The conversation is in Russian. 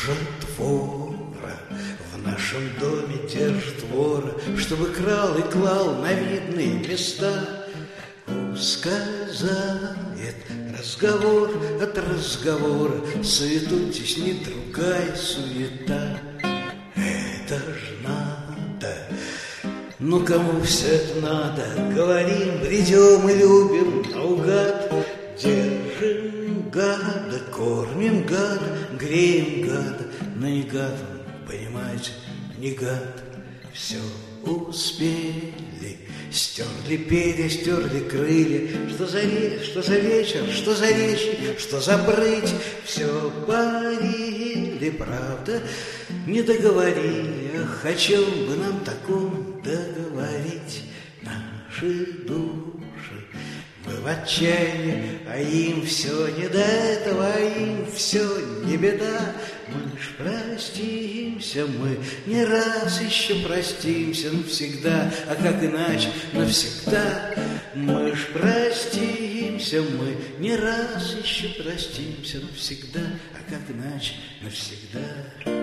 Затвора в нашем доме держит вора, чтобы крал и клал на видные места. Ускользает разговор от разговора, суетуйтесь, не другая суета. Это ж надо, ну кому все это надо? Говорим, бредем и любим наугад. Держим гада, кормим гада, греем гада, но не гад он, понимаете, не гад. Все успели, стерли перья, стерли крылья. Что за вечер, что за речи, что за брыть. Все парили, правда, не договорили. Ах, о чем бы нам таком договорить? Наши души, мы в отчаянии, а им все не до этого, а им все не беда. Мы ж простимся, мы не раз еще простимся навсегда, а как иначе навсегда. Мы ж простимся, мы не раз еще простимся навсегда, а как иначе навсегда.